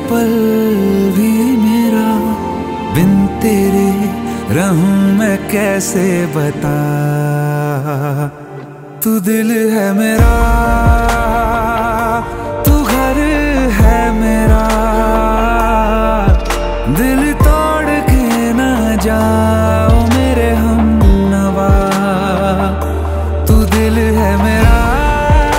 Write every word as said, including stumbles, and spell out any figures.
पल भी मेरा बिन तेरे रहूं मैं कैसे बता। तू दिल है मेरा